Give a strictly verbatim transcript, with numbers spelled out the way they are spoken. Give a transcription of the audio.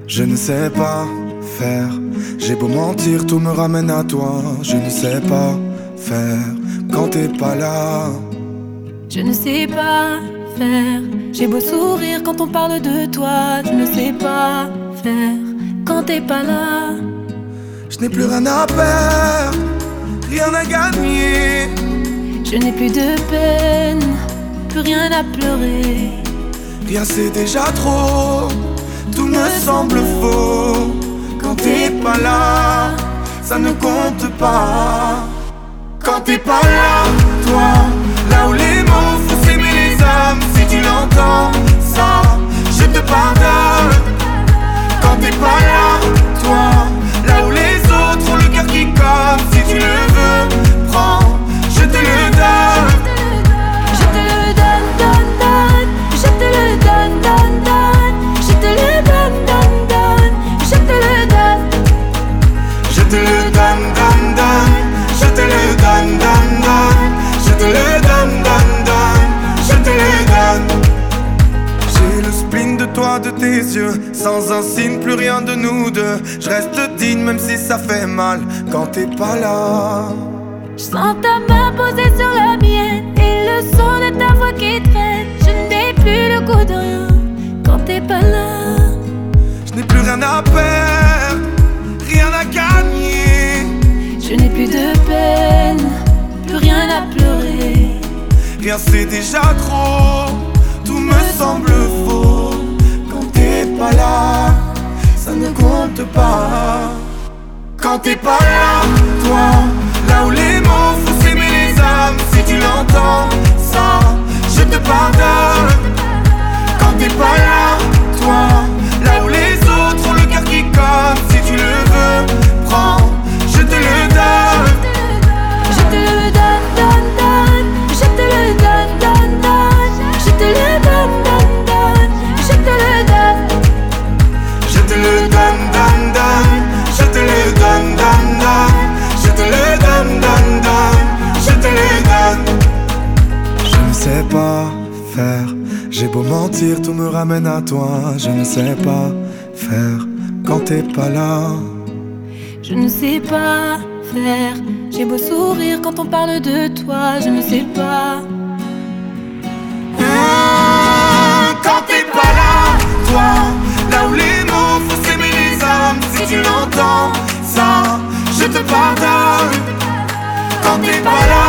Je ne sais pas faire, j'ai beau mentir, tout me ramène à toi. Je ne sais pas faire quand t'es pas là. Je ne sais pas faire, j'ai beau sourire quand on parle de toi. Je ne sais pas faire quand t'es pas là. Je n'ai plus rien à perdre, rien à gagner. Je n'ai plus de peine, plus rien à pleurer. Rien c'est déjà trop, tout me semble faux. Quand t'es pas là, ça ne compte pas. Quand t'es pas là, toi, là où les mots font s'aimer les âmes. Si tu l'entends, ça, je te pardonne. Quand t'es pas là, toi, là où les autres ont le cœur qui colle. Si tu le veux, prends, je te le donne. Je te le donne, donne, donne. Je te le donne, donne, donne. Je te le donne, donne, donne. Je te le donne. Je te le donne, donne, donne. Je te le donne, donne, donne. Je te le donne, donne, donne. Je te le donne. J'ai le spleen de toi, de tes yeux. Sans un signe, plus rien de nous deux. Je reste digne même si ça fait mal quand t'es pas là. Je sens ta main posée sur la mienne et le son de ta voix qui traîne. Je n'ai plus le goût de rien quand t'es pas là. Je n'ai plus rien à perdre, rien à gagner. Je n'ai plus de peine, plus rien à pleurer. Rien c'est déjà trop, tout me semble faux. Quand t'es pas là, ça ne compte pas. Quand t'es pas là, toi, là où les mots font s'aimer les âmes. Si tu l'entends, ça, je te pardonne. Quand t'es pas là, toi, là où les autres ont le cœur qui colle. Si tu le veux, prends, je te le donne. Je te le donne, donne, donne. Je te le donne, donne, donne. Je te le donne, donne, donne. Je te le donne. Je te le donne, donne, donne. Je te le donne, donne, donne. Je te le donne, donne, donne. Je te le donne. Je ne sais pas faire, j'ai beau mentir, tout me ramène à toi. Je ne sais pas faire quand t'es pas là. Je ne sais pas faire, j'ai beau sourire quand on parle de toi. Je ne sais pas. Mmh, quand t'es pas là, toi, là où les mots font s'aimer les âmes. Si tu l'entends, ça, je te pardonne. Quand t'es pas là,